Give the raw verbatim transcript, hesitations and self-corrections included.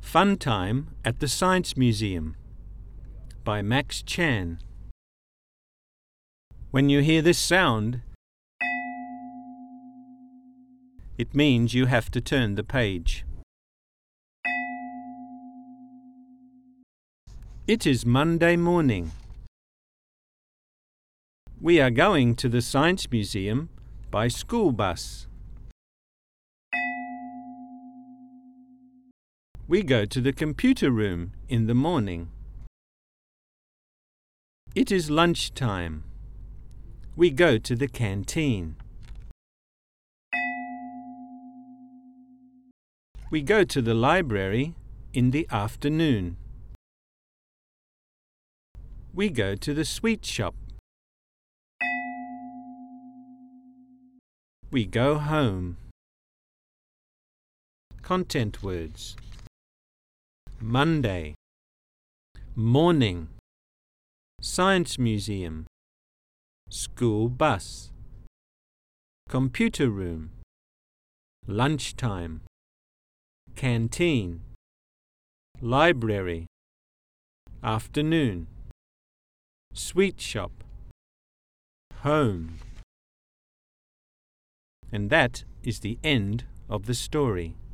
Fun Time at the Science Museum by Max Chan. When you hear this sound, it means you have to turn the page. It is Monday morning. We are going to the Science Museum by school bus. We go to the computer room in the morning. It is lunchtime. We go to the canteen. We go to the library in the afternoon. We go to the sweet shop. We go home. Content words: Monday, morning, Science Museum, school bus, computer room, lunchtime, canteen, library, afternoon, sweet shop, home. And that is the end of the story.